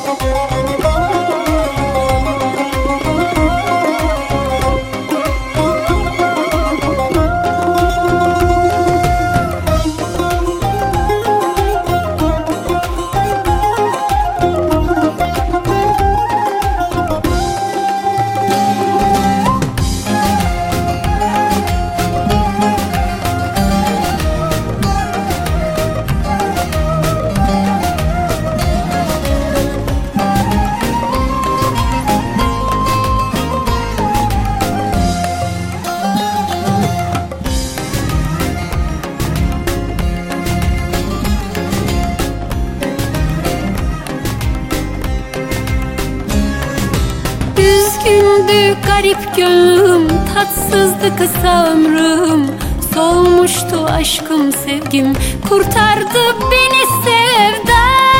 Üzgündü garip gönlüm, tatsızdı kısa ömrüm. Solmuştu aşkım sevgim, kurtardı beni sevdam.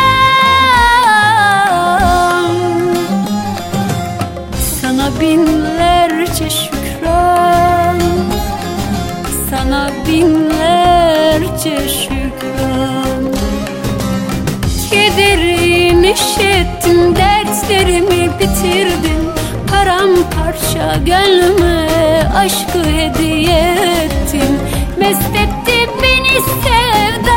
Sana binlerce şükran, sana binlerce şükran. Kederimi ettin, dertlerimi bitirdin. Paramparça gönlüme aşkı hediye ettin. Mest etti beni sevdam.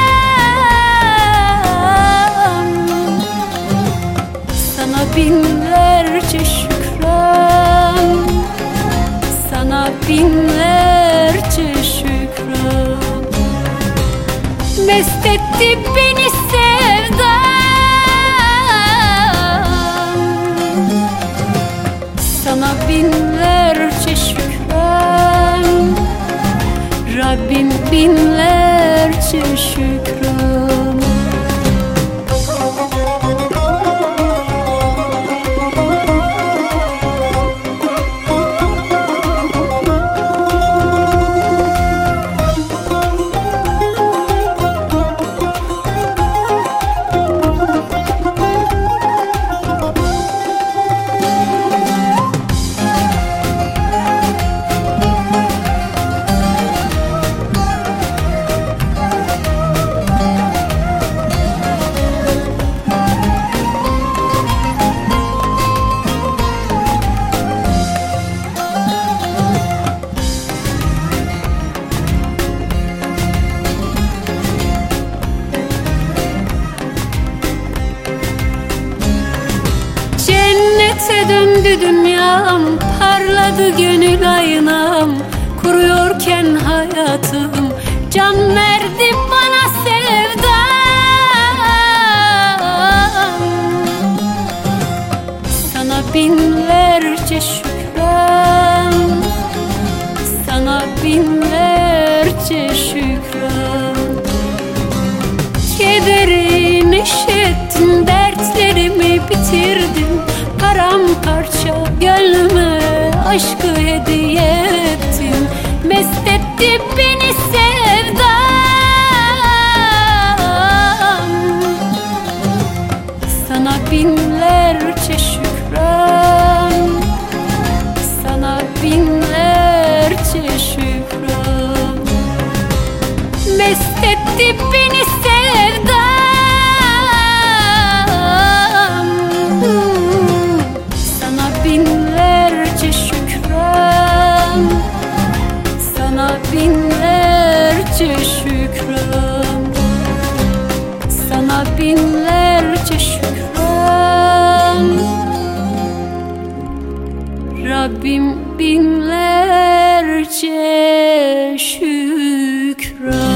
Sana binlerce şükran, sana binlerce şükran. Mest etti beni sevdam. Sana binlerce şükran, Rabbim binlerce şükran. Cennete döndü dünyam, parladı gönül aynam. Kuruyorken hayatım, can verdi bana sevdam. Sana binlerce şükran, sana binlerce şükran. Kederimi ettin, dertlerimi bitirdin. Paramparça gönlüme aşkı hediye ettin. Mest etti beni sevdam. Sana binlerce şükran, sana binlerce şükran. Mest etti beni sevdam. Sana binlerce şükran, sana binlerce şükran. Sana binlerce şükran, Rabbim binlerce şükran.